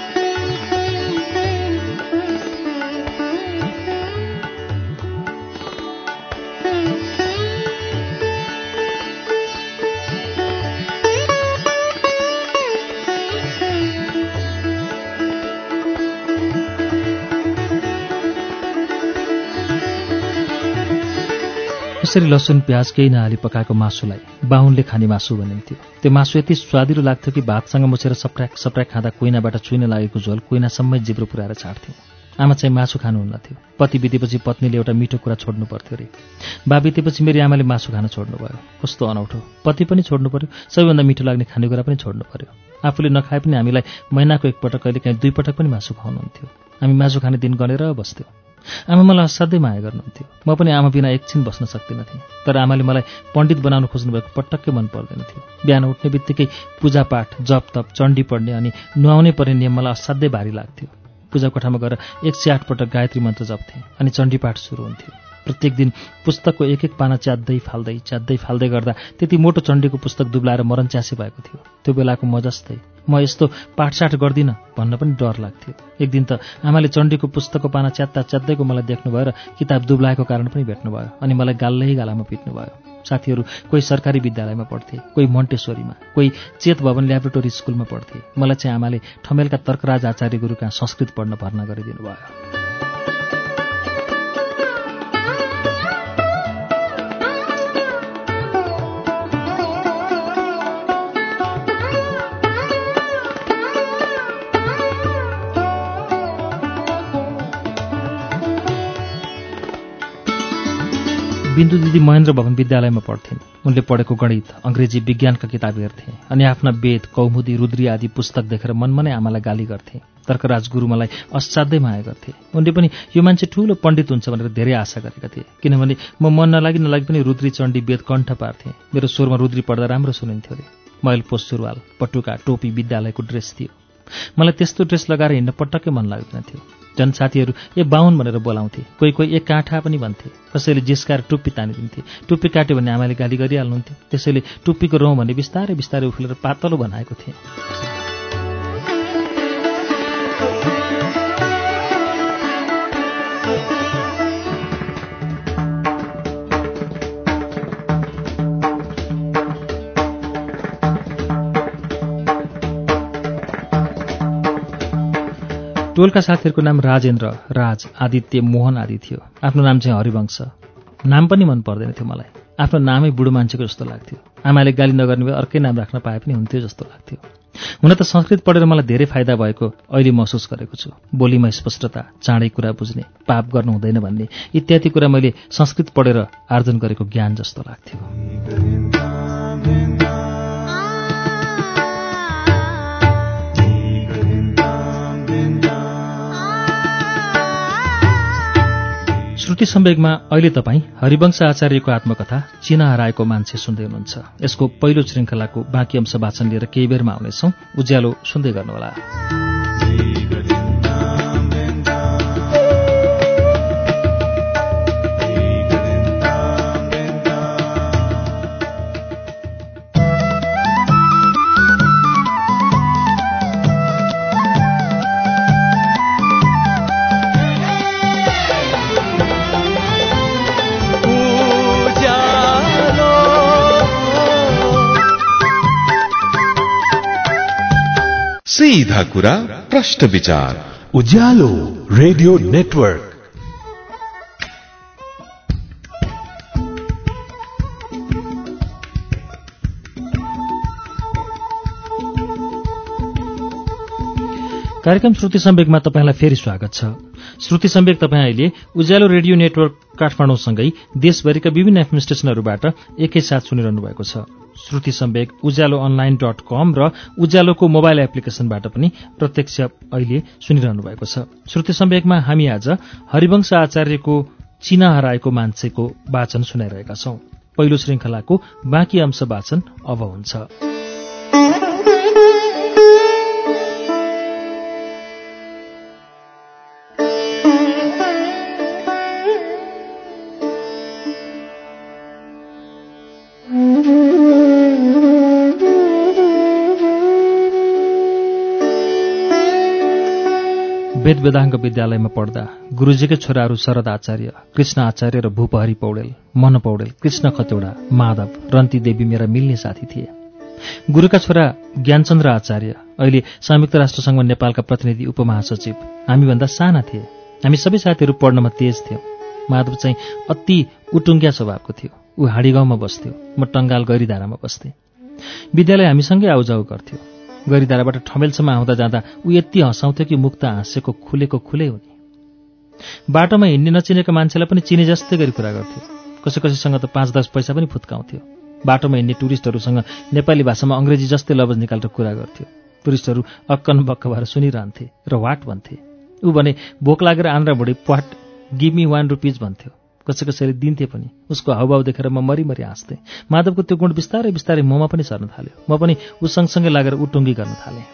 यसरी लसुन प्याज केही नहाली पकाएको मासुलाई बाहुनले खाने मासु भनिन्थ्यो। त्यो मासु यति स्वादिलो लाग्थ्यो कि भातसँग मुछेर सप्राक सप्राक खाँदा कुइनाबाट चुइन लागेको झोल कुइनासम्मै जिब्रो पुऱ्याएर छाड्थ्यौँ। आमा चाहिँ मासु खानुहुन्नथ्यो। पति बितेपछि पत्नीले एउटा मिठो कुरा छोड्नु पर्थ्यो रे। बा बितेपछि मेरी आमाले मासु खान छोड्नु भयो। कस्तो अनौठो। पति पनि छोड्नु पर्यो, सबैभन्दा मिठो लाग्ने खानेकुरा पनि छोड्नु पर्यो। आफूले नखाए पनि हामीलाई महिनाको एकपटक कहिलेकाहीँ 2 पटक पनि मासु खुवाउनुहुन्थ्यो। हामी मासु खाने दिन गनेर बस्थ्यौँ। आमा मलाई असाध्यै माया गर्नुहुन्थ्यो। म पनि आमा बिना एकछिन बस्न सक्दिनथेँ। तर आमाले मलाई पण्डित बनाउन खोज्नुभएको पटक्कै मन पर्दैन थियो। बिहान उठ्ने बित्तिकै पूजापाठ, जप तप, चण्डी पढ्ने अनि नुहाउनै पर्ने नियम मलाई असाध्यै भारी लाग्थ्यो। पूजा कोठामा गएर 108 पटक गायत्री मन्त्र जप्थेँ अनि चण्डीपाठ सुरु हुन्थ्यो। प्रत्येक दिन पुस्तकको एक एक पाना च्यात्दै फाल्दै गर्दा त्यति मोटो चण्डीको पुस्तक दुब्लाएर मरनच्यासे भएको थियो। त्यो बेलाको म जस्तै म यस्तो पाठसाठ गर्दिनँ भन्न पनि डर लाग्थ्यो। एक दिन त आमाले चण्डीको पुस्तकको पाना च्यात्दैको मलाई देख्नुभयो र किताब दुब्लाएको कारण पनि भेट्नुभयो अनि मलाई गालामा पिट्नुभयो। साथीहरू कोही सरकारी विद्यालयमा पढ्थे, कोही मन्टेश्वरीमा, कोही चेत भवन ल्याबोरेटरी स्कुलमा पढ्थे। मलाई चाहिँ आमाले ठमेलका तर्कराज आचार्य गुरु कहाँ संस्कृत पढ्न भर्ना गरिदिनु भयो। बिन्दु दिदी महेन्द्र भवन विद्यालयमा पढ्थिन्। उनले पढेको गणित, अङ्ग्रेजी, विज्ञानका किताब हेर्थे अनि आफ्ना वेद, कौमुदी, रुद्री आदि पुस्तक देखेर मनमा नै आमालाई गाली गर्थे। तर्कराज गुरु मलाई असाध्यै माया गर्थे। उनले पनि यो मान्छे ठूलो पण्डित हुन्छ भनेर धेरै आशा गरेका थिए, किनभने म मन नलागी पनि रुद्री, चण्डी, वेद कण्ठ पार्थे। मेरो स्वरमा रुद्री पढ्दा राम्रो सुनिन्थ्यो अरे। मैलपोस सुरुवाल, पटुका, टोपी, विद्यालयको ड्रेस थियो। मलाई त्यस्तो ड्रेस लगाएर हिँड्न पटक्कै मन लाग्दैन थियो। जनसाथीहरू ए बाहुन भनेर बोलाउँथे, कोही एक काँठा पनि भन्थे। कसैले जिस्काएर टुप्पी तानिदिन्थे। टुप्पी काट्यो भने आमाले गाली गरिहाल्नुहुन्थ्यो। त्यसैले टुप्पीको रौँ भने बिस्तारै बिस्तारै उफ्लेर पातलो बनाएको थिएँ। टोलका साथीहरूको नाम राजेन्द्र, राज, आदित्य, मोहन आदि थियो। आफ्नो नाम चाहिँ हरिवंश। नाम पनि मन पर्दैन थियो मलाई। आफ्नो नामै बुढो मान्छेको जस्तो लाग्थ्यो। आमाले गाली नगर्ने भए अर्कै नाम राख्न पाए पनि हुन्थ्यो जस्तो लाग्थ्यो। हुन त संस्कृत पढेर मलाई धेरै फाइदा भएको अहिले महसुस गरेको छु। बोलीमा स्पष्टता, चाँडै कुरा बुझ्ने, पाप गर्नु हुँदैन भन्ने इत्यादि कुरा मैले संस्कृत पढेर आर्जन गरेको ज्ञान जस्तो लाग्थ्यो। श्रुति सम्वेगमा अहिले तपाईँ हरिवंश आचार्यको आत्मकथा चिना हराएको मान्छे सुन्दै हुनुहुन्छ। यसको पहिलो श्रृङ्खलाको बाँकी अंश वाचन लिएर केही बेरमा आउनेछौँ। उज्यालो सुन्दै गर्नुहोला। सीधा कुरा प्रश्न विचार उज्यालो रेडियो नेटवर्क। कार्यक्रम श्रुति सम्वेकमा तपाईंलाई फेरि स्वागत छ। श्रुति सम्वेक तपाईँ अहिले उज्यालो रेडियो नेटवर्क काठमाडौँसँगै देशभरिका विभिन्न एफएम स्टेशनहरूबाट एकैसाथ सुनिरहनु भएको छ। श्रुति सम्वेक उज्यालो online.com र उज्यालोको मोबाइल एप्लिकेशनबाट पनि प्रत्यक्ष अहिले सुनिरहनु भएको छ। श्रुति सम्वेकमा हामी आज हरिवंश आचार्यको चिना हराएको मान्छेको वाचन सुनाइरहेका छौं। पहिलो श्रृङ्खलाको बाँकी अंश वाचन अब हुन्छ। वेद वेदाङ्ग विद्यालयमा पढ्दा गुरुजीकै छोराहरू शरद आचार्य, कृष्ण आचार्य र भूपहरी पौडेल, मन पौडेल, कृष्ण खतौडा, माधव, रन्ती देवी मेरा मिल्ने साथी थिए। गुरुका छोरा ज्ञानचन्द्र आचार्य अहिले संयुक्त राष्ट्रसङ्घमा नेपालका प्रतिनिधि उपमहासचिव, हामीभन्दा साना थिए। हामी सबै साथीहरू पढ्नमा तेज थियौँ। माधव चाहिँ अति उटुङ्ग्या स्वभावको थियो। ऊ हाँडीगाउँमा बस्थ्यो, म टङ्गाल गैरीधारामा बस्थेँ। विद्यालय हामीसँगै आउजाउ गर्थ्यो। गैरीधाराबाट ठमेलसम्म आउँदा जाँदा ऊ यति हँसाउँथ्यो कि मुक्त हाँसेको खुलेको खुलै हुने। बाटोमा हिँड्ने नचिनेका मान्छेलाई पनि चिने जस्तै गरी कुरा गर्थ्यो। कसैसँग त 5-10 पैसा पनि फुत्काउँथ्यो। बाटोमा हिँड्ने टुरिस्टहरूसँग नेपाली भाषामा अङ्ग्रेजी जस्तै लवज निकालेर कुरा गर्थ्यो। टुरिस्टहरू अक्कन बक्क भएर सुनिरहन्थे र वाट भन्थे। ऊ भने भोक लागेर आन्द्रा भुँडी प्वाट गिभ मी 1 रुपिज भन्थ्यो। कसैले दिन्थे पनि। उसको हाउभाउ देखेर म मरिमरि हाँस्थेँ। माधवको त्यो गुण बिस्तारै बिस्तारै ममा पनि सर्न थाल्यो। म पनि ऊ सँगसँगै लागेर उटुङ्गी गर्न थालेँ।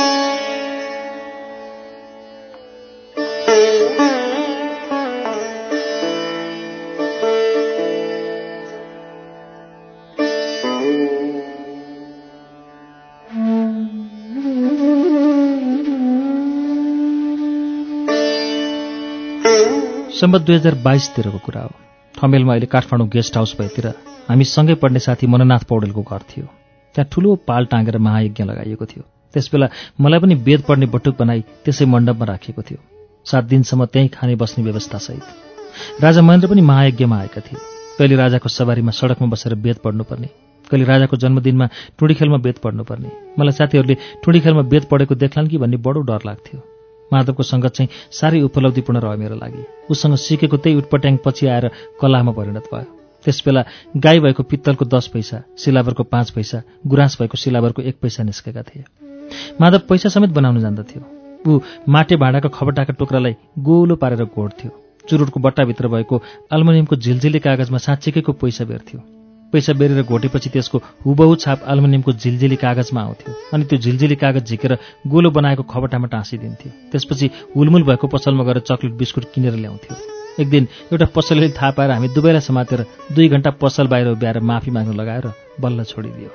सम्बत 2022 तिरको कुरा हो। ठमेलमा अहिले काठमाडौँ गेस्ट हाउस भएतिर हामी सँगै पढ्ने साथी मननाथ पौडेलको घर थियो। त्यहाँ ठुलो पाल टाँगेर महायज्ञ लगाइएको थियो। त्यसबेला मलाई पनि वेद पढ्ने बटुक बनाई त्यसै मण्डपमा राखिएको थियो। 7 दिनसम्म त्यहीँ खाने बस्ने व्यवस्थासहित। राजा महेन्द्र पनि महायज्ञमा आएका थिए। कहिले राजाको सवारीमा सडकमा बसेर वेद पढ्नुपर्ने, कहिले राजाको जन्मदिनमा टुँडीखेलमा वेद पढ्नुपर्ने। मलाई साथीहरूले टुँडीखेलमा वेद पढेको देख्लान् कि भन्ने बडो डर लाग्थ्यो। माधवको सङ्गत चाहिँ साह्रै उपलब्धिपूर्ण रह्यो मेरो लागि। उसँग सिकेको त्यही उटपट्याङ पछि आएर कलामा परिणत भयो। त्यसबेला गाई भएको पित्तलको 10 पैसा, सिलावरको 5 पैसा, गुराँस भएको सिलावरको 1 पैसा निस्केका थिए। माधव पैसा समेत बनाउन जान्दथ्यो। ऊ माटे भाँडाको खबटाका टुक्रालाई गोलो पारेर घोड्थ्यो। चुरुटको बट्टाभित्र भएको अल्मुनियमको झिलझिली कागजमा साँच्चैकैको पैसा बेर्थ्यो। पैसा बेरेर घोटेपछि त्यसको हुबहु छाप अल्मुनियमको झिलझिली कागजमा आउँथ्यो अनि त्यो झिलझिली कागज झिकेर गोलो बनाएको खबटामा टाँसिदिन्थ्यो। त्यसपछि हुलमुल भएको पसलमा गएर चक्लेट बिस्कुट किनेर ल्याउँथ्यो। एक दिन एउटा पसलले थाहा पाएर हामी दुवैलाई समातेर 2 घण्टा पसल बाहिर उभ्याएर माफी माग्न लगाएर बल्ल छोडिदियो।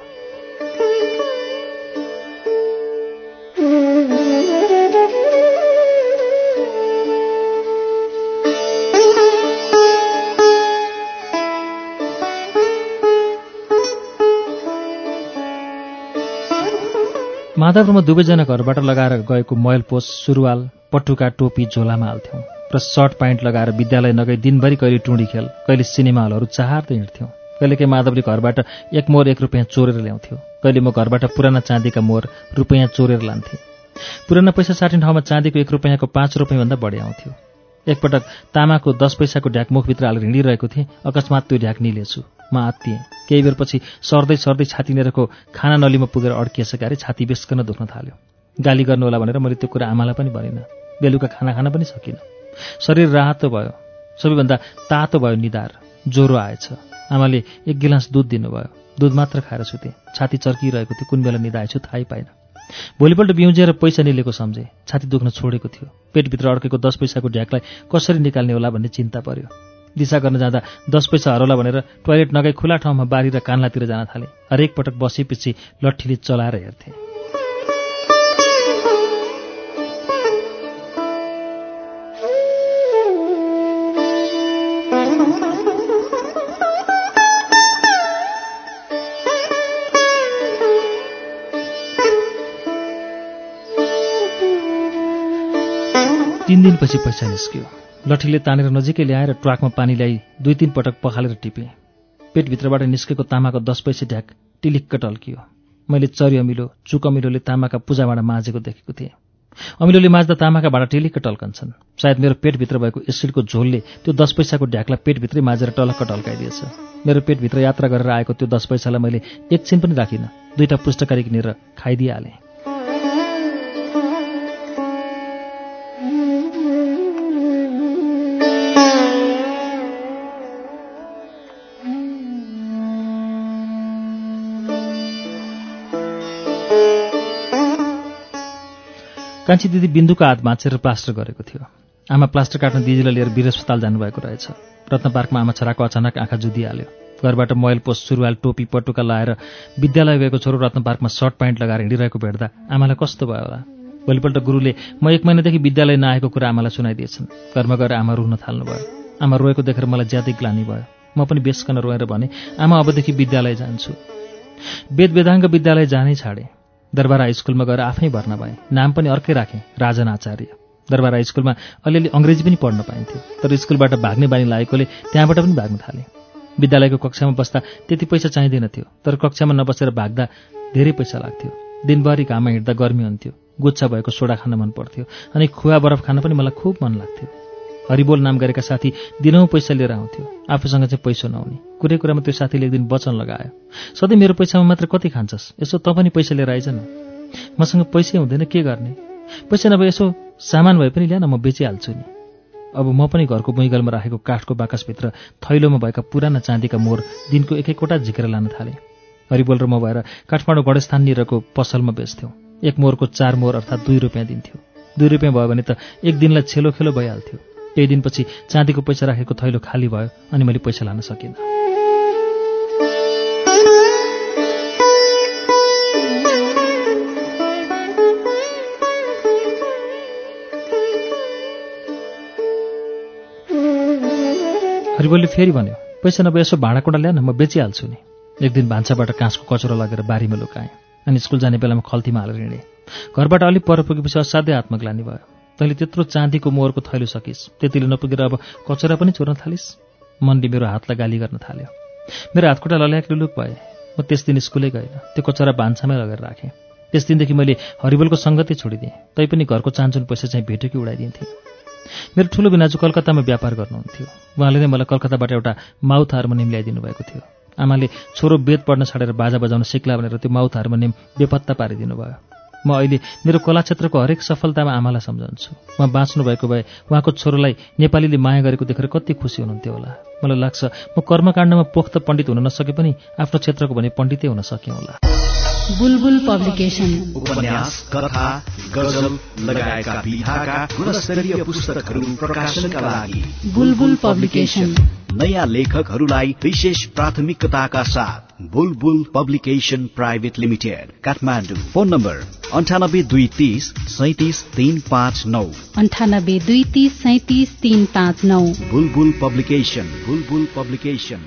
माधव र म दुवैजना घरबाट लगाएर गएको मैल पोस सुरुवाल पटुका टोपी झोलामा हाल्थ्यौँ र सर्ट प्यान्ट लगाएर विद्यालय नगई दिनभरि कहिले टुँडी खेल कहिले सिनेमा हलहरू चाहार्दै हिँड्थ्यौँ। कहिलेकाहीँ माधवले घरबाट 1 मोहर 1 रुपियाँ चोरेर ल्याउँथ्यो। कहिले म घरबाट पुराना चाँदीका मोहर रुपियाँ चोरेर लान्थेँ। पुराना पैसा साट्ने ठाउँमा चाँदीको 1 रुपियाँको 5 रुपियाँभन्दा बढी आउँथ्यो। एकपटक तामाको 10 पैसाको ढ्याक मुखभित्र हालेर हिँडिरहेको थिएँ। अकस्मात त्यो ढ्याक निलेछु। म आत्तिएँ। केही बेरपछि सर्दै सर्दै छाती नेरको खाना नलीमा पुगेर अड्किएछ क्यारे छाती बेस्कन दुख्न थाल्यो। गाली गर्नुहोला भनेर मैले त्यो कुरा आमालाई पनि भनिनँ। बेलुका खाना खान पनि सकिनँ। शरीर रातो भयो। सबैभन्दा तातो भयो निधार। ज्वरो आएछ। आमाले 1 गिलास दुध दिनुभयो। दुध मात्र खाएर सुतेँ। छाती चर्किरहेको थियो। कुन बेला निधाएछु थाहै पाइनँ। भोलिपल्ट बिउजिएर पैसा निलेको सम्झेँ। छाती दुख्न छोडेको थियो। पेटभित्र अड्केको 10 पैसाको ढ्याकलाई कसरी निकाल्ने होला भन्ने चिन्ता पर्यो। दिशा गर्न जाँदा 10 पैसा हरौला भनेर टोयलेट नगई खुला ठाउँमा बारी र कान्लातिर जान थालेँ। हरेक पटक बसेपछि लट्ठीले चलाएर हेर्थेँ। तीन दिनपछि पैसा निस्क्यो। लट्ठीले तानेर नजिकै ल्याएर ट्राकमा पानी ल्याई 2-3 पटक पखालेर टिपेँ। पेटभित्रबाट निस्केको तामाको 10 पैसे ढ्याक टिलिक्क टल्कियो। मैले चरी अमिलो चुक अमिलोले तामाका पूजा भाँडा माझेको देखेको थिएँ। अमिलोले माझ्दा तामाका भाँडा टिलिक्क टल्कन्छन्। सायद मेरो पेटभित्र भएको एसिडको झोलले त्यो 10 पैसाको ढ्याकलाई पेटभित्रै माझेर टलक्क टल्काइदिएछ। मेरो पेटभित्र यात्रा गरेर आएको त्यो 10 पैसालाई मैले एकछिन पनि राखिनँ। 2टा पुस्तकारी किनेर खाइदिइहालेँ। कान्छी दिदी बिन्दुको हात भाँचेर प्लास्टर गरेको थियो। आमा प्लास्टर काट्न दिदीलाई लिएर वीर अस्पताल जानुभएको रहेछ। रत्न पार्कमा आमा छोराको अचानक आँखा जुदिहाल्यो। घरबाट मैल पोस्ट सुरुवाल टोपी पटुका लाएर विद्यालय गएको छोरो रत्न पार्कमा सर्ट प्यान्ट लगाएर हिँडिरहेको भेट्दा आमालाई कस्तो भयो होला। भोलिपल्ट गुरुले म 1 महिनादेखि विद्यालय नआएको कुरा आमालाई सुनाइदिएछन्। घरमा गएर आमा रुन थाल्नुभयो। आमा रोएको देखेर मलाई ज्यादै ग्लानि भयो। म पनि बेसकन रोएर भने, आमा अबदेखि विद्यालय जान्छु। वेद वेदाङ्ग विद्यालय जानै छाडेँ। दरबार हाई स्कुलमा गएर आफै भर्ना भएँ। नाम पनि अर्कै राखेँ, राजन आचार्य। दरबार हाई स्कुलमा अलिअलि अङ्ग्रेजी पनि पढ्न पाइन्थ्यो। तर स्कुलबाट भाग्ने बानी लागेकोले त्यहाँबाट पनि भाग्न थालेँ। विद्यालयको कक्षामा बस्दा त्यति पैसा चाहिँदैन थियो। तर कक्षामा नबसेर भाग्दा धेरै पैसा लाग्थ्यो। दिनभरि घाममा हिँड्दा गर्मी हुन्थ्यो। गुच्छा भएको सोडा खान मन पर्थ्यो अनि खुवा बरफ खान पनि मलाई खुब मन लाग्थ्यो। हरिबोल नाम गरेका साथी दिनौँ पैसा लिएर आउँथ्यो। आफूसँग चाहिँ पैसा नहुने। कुनै कुरामा त्यो साथीले एक दिन वचन लगायो, सधैँ मेरो पैसामा मात्र कति खान्छस्, यसो त पनि पैसा लिएर आइज न। मसँग पैसै हुँदैन, के गर्ने? पैसा नभए यसो सामान भए पनि ल्यान, म बेचिहाल्छु नि। अब म पनि घरको बुइँगलमा राखेको काठको बाकसभित्र थैलोमा भएका पुराना चाँदीका मोहर दिनको 1-1 वटा झिकेर लान थालेँ। हरिबोल र म भएर काठमाडौँ गणेशस्थान निरको पसलमा बेच्थ्यौँ। 1 मोहरको 4 मोहर अर्थात् 2 रुपियाँ दिन्थ्यो। 2 रुपियाँ भयो भने त एक दिनलाई छेलो खेलो भइहाल्थ्यो। केही दिनपछि चाँदीको पैसा राखेको थैलो खाली भयो अनि मैले पैसा लान सकिनँ। हरिबोलले फेरि भन्यो, पैसा नभए यसो भाँडाकुँडा ल्यान, म बेचिहाल्छु नि। एक दिन भान्साबाट काँसको कचौरा लगेर बारीमा लुकाएँ अनि स्कुल जाने बेलामा खल्तीमा हालेर हिँडेँ। घरबाट अलिक पर पुगेपछि असाध्यै आत्मग्लानि भयो। तैँले त्यत्रो चाँदीको मोहरको थैलो सकिस्, त्यतिले नपुगेर अब कचौरा पनि चोर्न थालिस्। मनले मेरो हातलाई गाली गर्न थाल्यो। मेरो हातखुट्टा लल्याक लुलुक भए। म त्यस दिन स्कुलै गएन। त्यो कचौरा भान्सामै लगेर राखेँ। त्यस दिनदेखि मैले हरिबोलको सङ्गतै छोडिदिएँ। तैपनि घरको चान्चुन पैसा चाहिँ भेट्यो कि उडाइदिन्थेँ। मेरो ठुलो भिनाजु कलकत्तामा व्यापार गर्नुहुन्थ्यो। उहाँले नै मलाई कलकत्ताबाट एउटा माउथ हार्मोनियम ल्याइदिनु भएको थियो। आमाले छोरो वेद पढ्न छाडेर बाजा बजाउन सिक्ला भनेर त्यो माउथ हार्मोनियम बेपत्ता पारिदिनु भयो। म अहिले मेरो कला क्षेत्रको हरेक सफलतामा आमालाई सम्झन्छु। उहाँ बाँच्नु भएको भए उहाँको छोरोलाई नेपालीले माया गरेको देखेर कति खुसी हुनुहुन्थ्यो होला। मलाई लाग्छ म कर्मकाण्डमा पोख्त पण्डित हुन नसके पनि आफ्नो क्षेत्रको भने पण्डितै हुन सकेँ होला। बुलबुल पब्लिकेशन उपन्यास, कथा, गजल लगायतका विधाका गुणस्तरीय पुस्तकहरू प्रकाशनका लागि बुलबुल पब्लिकेशन नयाँ लेखकहरूलाई विशेष प्राथमिकताका साथ Bulbul publication private limited, Kathmandu. Phone number 9823 37359 9823 37359। Bulbul publication, Bulbul publication.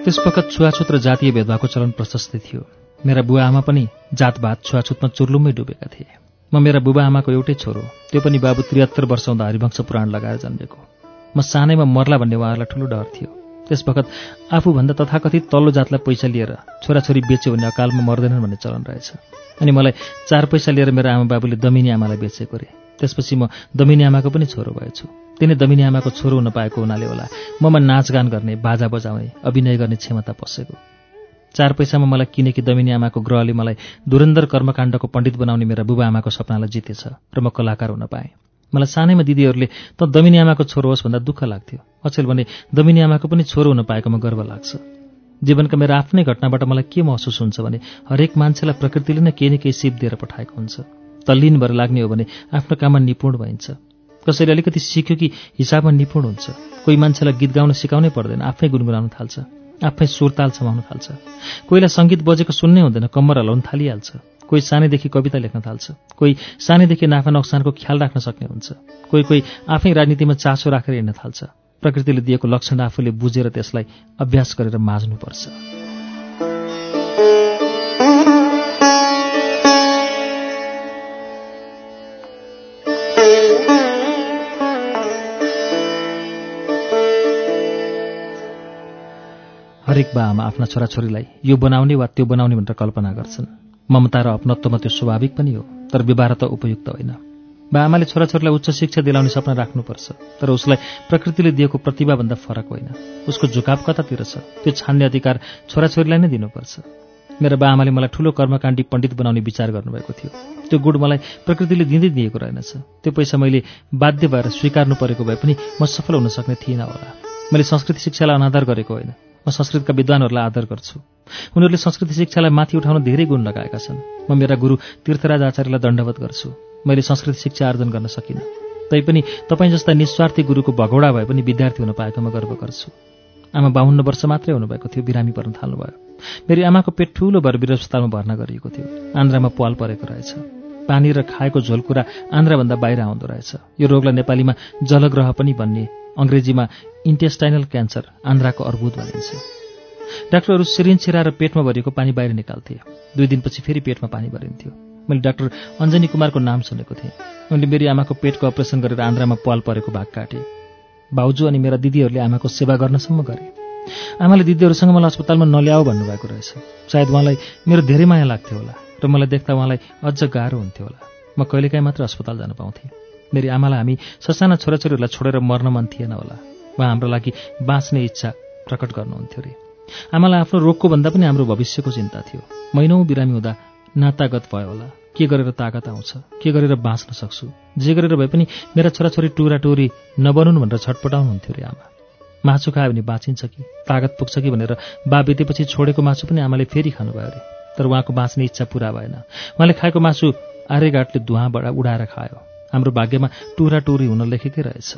त्यसवखत छुवाछुत र जातीय भेदभावको चलन प्रशस्त थियो। मेरा बुवा आमा पनि जातभात छुवाछुतमा चुर्लुम्मै डुबेका थिए। म मेरा बुबा आमाको एउटै छोरो, त्यो पनि बाबु 73 वर्ष हुँदा हरिवंश पुराण लगाएर जन्मेको। म सानैमा मर्ला भन्ने उहाँहरूलाई ठुलो डर थियो। त्यसवखत आफूभन्दा तथाकथित तल्लो जातलाई पैसा लिएर छोराछोरी बेच्यो भने अकालमा मर्दैनन् भन्ने चलन रहेछ। अनि मलाई 4 पैसा लिएर मेरो आमा बाबुले दमिनी आमालाई बेचेको रे। त्यसपछि म दमिनी आमाको पनि छोरो भएछु। तिनी दमिनी आमाको छोरो हुन पाएको हुनाले होला ममा नाचगान गर्ने, बाजा बजाउने, अभिनय गर्ने क्षमता पसेको। 4 पैसामा मलाई किनेकी दमिनी आमाको ग्रहले मलाई धुरन्धर कर्मकाण्डको पण्डित बनाउने मेरा बुबा आमाको सपनालाई जितेछ र म कलाकार हुन पाएँ। मलाई सानैमा दिदीहरूले त दमिनी आमाको छोरो होस् भन्दा दुःख लाग्थ्यो। अचेल भने दमिनी आमाको पनि छोरो हुन पाएकोमा गर्व लाग्छ। जीवनका मेरो आफ्नै घटनाबाट मलाई के महसुस हुन्छ भने हरेक मान्छेलाई प्रकृतिले नै केही न केही सिप दिएर पठाएको हुन्छ। तल्लीन भएर लाग्ने हो भने आफ्नो काममा निपुण भइन्छ। कसैले अलिकति सिक्यो कि हिसाबमा निपुण हुन्छ। कोही मान्छेलाई गीत गाउन सिकाउनै पर्दैन, आफै गुनगुनाउन थाल्छ, आफै सुरताल समाउन थाल्छ। कोहीलाई सङ्गीत बजेको सुन्नै हुँदैन, कम्मर हलाउन थालिहाल्छ। कोही सानैदेखि कविता लेख्न थाल्छ, कोही सानैदेखि नाफा नोक्सानको ख्याल राख्न सक्ने हुन्छ, कोही आफै राजनीतिमा चासो राखेर हिँड्न थाल्छ। प्रकृतिले दिएको लक्षण आफूले बुझेर त्यसलाई अभ्यास गरेर माझ्नुपर्छ। हरेक बा आमा आफ्ना छोराछोरीलाई यो बनाउने वा त्यो बनाउने भनेर कल्पना गर्छन्। ममता र अपनत्वमा त्यो स्वाभाविक पनि हो, तर व्यवहार त उपयुक्त होइन। बा आमाले छोराछोरीलाई उच्च शिक्षा दिलाउने सपना राख्नुपर्छ, तर उसलाई प्रकृतिले दिएको प्रतिभाभन्दा फरक होइन। उसको झुकाव कतातिर छ त्यो छान्ने अधिकार छोराछोरीलाई नै दिनुपर्छ। मेरा बा आमाले मलाई ठुलो कर्मकाण्डी पण्डित बनाउने विचार गर्नुभएको थियो। त्यो गुण मलाई प्रकृतिले दिँदै दिएको रहेनछ। त्यो पैसा मैले बाध्य भएर स्वीकार्नु परेको भए पनि म सफल हुन सक्ने थिइनँ होला। मैले संस्कृति शिक्षालाई अनादर गरेको होइन, म संस्कृतका विद्वानहरूलाई आदर गर्छु। उनीहरूले संस्कृति शिक्षालाई माथि उठाउन धेरै गुण लगाएका छन्। म मेरा गुरु तीर्थराज आचार्यलाई दण्डवत गर्छु। मैले संस्कृति शिक्षा आर्जन गर्न सकिनँ, तैपनि तपाईँ जस्ता निस्वार्थी गुरुको भगौडा भए पनि विद्यार्थी हुन पाएकोमा गर्व गर्छु। आमा 52 वर्ष मात्रै हुनुभएको थियो, बिरामी पर्न थाल्नुभयो। मेरी आमाको पेट ठूलो भएर वीर अस्पतालमा भर्ना गरिएको थियो। आन्द्रामा पाल परेको रहेछ। पानी र खाएको झोलकुरा आन्द्राभन्दा बाहिर आउँदो रहेछ। यो रोगलाई नेपालीमा जलग्रह पनि भन्ने, अङ्ग्रेजीमा इन्टेस्टाइनल क्यान्सर, आन्द्राको अर्बुद भनिन्छ। डाक्टरहरू सिरिन्ज छिराएर पेटमा भरिएको पानी बाहिर निकाल्थे। 2 दिनपछि फेरि पेटमा पानी भरिन्थ्यो। मैले डाक्टर अञ्जनी कुमारको नाम सुनेको थिएँ। उनले मेरी आमाको पेटको अपरेसन गरेर आन्द्रामा पाल परेको भाग काटे। भाउजू अनि मेरा दिदीहरूले आमाको सेवा गर्नसम्म गरे। आमाले दिदीहरूसँग मलाई अस्पतालमा नल्याऊ भन्नुभएको रहेछ। सायद उहाँलाई मेरो धेरै माया लाग्थ्यो होला र मलाई देख्दा उहाँलाई अझ गाह्रो हुन्थ्यो होला। म कहिलेकाहीँ मात्र अस्पताल जान पाउँथेँ। मेरी आमालाई हामी ससाना छोराछोरीहरूलाई छोडेर मर्न मन थिएन होला। उहाँ हाम्रो लागि बाँच्ने इच्छा प्रकट गर्नुहुन्थ्यो रे। आमालाई आफ्नो रोगको भन्दा पनि हाम्रो भविष्यको चिन्ता थियो। महिनौँ बिरामी हुँदा नातागत भयो होला। के गरेर तागत आउँछ, के गरेर बाँच्न सक्छु, जे गरेर भए पनि मेरा छोराछोरी टुरा-टुरी नबनुन् भनेर छटपटाउनुहुन्थ्यो रे आमा। मासु खायो भने बाँचिन्छ कि, तागत पुग्छ कि भनेर बा बितेपछि छोडेको मासु पनि आमाले फेरि खानुभयो रे। तर उहाँको बाँच्ने इच्छा पुरा भएन। उहाँले खाएको मासु आरेगाटले धुवाँबाट उडाएर खायो। हाम्रो भाग्यमा टुरा-टुरी हुन लेखेकै रहेछ।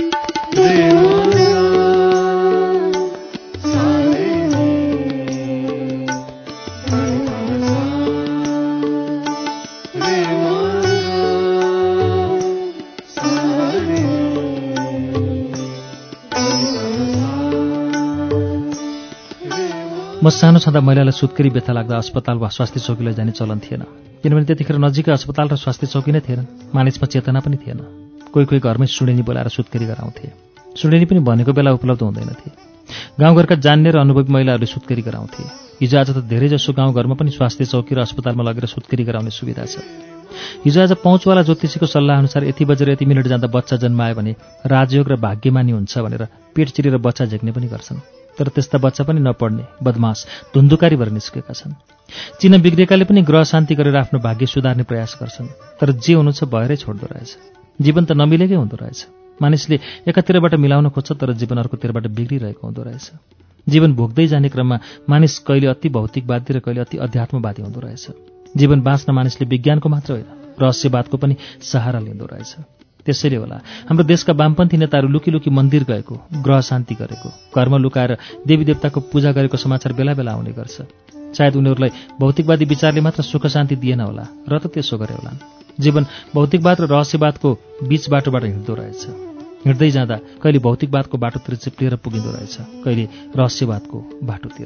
म सानो छँदा महिलालाई सुत्केरी व्यथा लाग्दा अस्पताल वा स्वास्थ्य चौकीलाई जाने चलन थिएन, किनभने त्यतिखेर नजिकै अस्पताल र स्वास्थ्य चौकी नै थिएनन्। मानिसमा चेतना पनि थिएन। कोही घरमै सुडेनी बोलाएर सुत्केरी गराउँथे। सुडेनी पनि भनेको बेला उपलब्ध हुँदैनथे। गाउँघरका जान्ने र अनुभवी महिलाहरूले सुत्केरी गराउँथे। हिजोआज त धेरैजसो गाउँघरमा पनि स्वास्थ्य चौकी र अस्पतालमा लगेर सुत्केरी गराउने सुविधा छ। हिजोआज पहुँचवाला ज्योतिषीको सल्लाहअनुसार यति बजेर यति मिनट जाँदा बच्चा जन्मायो भने राजयोग र भाग्यमानी हुन्छ भनेर पेट चिरेर बच्चा झेक्ने पनि गर्छन्। तर त्यस्ता बच्चा पनि नपढ्ने, बदमास, धुन्धुकारी भएर निस्केका छन्। चिन बिग्रेकाले पनि ग्रह शान्ति गरेर आफ्नो भाग्य सुधार्ने प्रयास गर्छन्। तर जे हुनु छ भएरै छोड्दो रहेछ। जीवन त नमिलेकै हुँदो रहेछ। मानिसले एकातिरबाट मिलाउन खोज्छ तर जीवन अर्कोतिरबाट बिग्रिरहेको हुँदो रहेछ। जीवन भोग्दै जाने क्रममा मानिस कहिले अति भौतिकवादी र कहिले अति अध्यात्मवादी हुँदो रहेछ। जीवन बाँच्न मानिसले विज्ञानको मात्र होइन, रहस्यवादको पनि सहारा लिँदो रहेछ। त्यसैले होला हाम्रो देशका वामपन्थी नेताहरू लुकी मन्दिर गएको, ग्रह शान्ति गरेको, घरमा लुकाएर देवी देवताको पूजा गरेको समाचार बेला बेला आउने गर्छ। सायद उनीहरूलाई भौतिकवादी विचारले मात्र सुख शान्ति दिएन होला र त त्यसो गरे होलान्। जीवन भौतिकवाद र रहस्यवादको बीच बाटोबाट हिँड्दो रहेछ। हिँड्दै जाँदा कहिले भौतिकवादको बाटोतिर चिप्लिएर पुगिँदो रहेछ, कहिले रहस्यवादको बाटोतिर।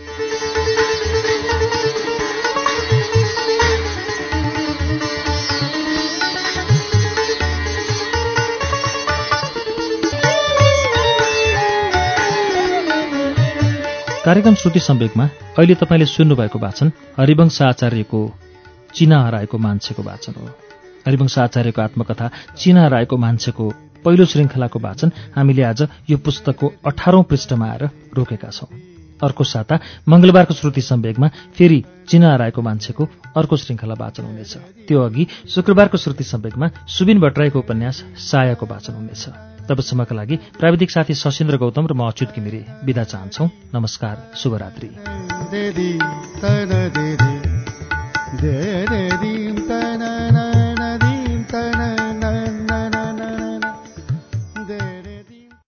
कार्यक्रम श्रुति सम्वेकमा अहिले तपाईँले सुन्नुभएको वाचन हरिवंश आचार्यको चिना हराएको मान्छेको वाचन हो। हरिवंश आचार्यको आत्मकथा चिना हराएको मान्छेको पहिलो श्रृङ्खलाको वाचन हामीले आज यो पुस्तकको 18औं पृष्ठमा आएर रोकेका छौं। अर्को साता मंगलबारको श्रुति सम्वेकमा फेरि चिना हराएको मान्छेको अर्को श्रृङ्खला वाचन हुनेछ। त्यो अघि शुक्रबारको श्रुति सम्वेकमा सुबिन भट्टराईको उपन्यास सायाको वाचन हुनेछ। तबसम्मका लागि प्राविधिक साथी सशिन्द्र गौतम र म अच्युत घिमिरे बिदा चाहन्छौं। नमस्कार, शुभरात्रि।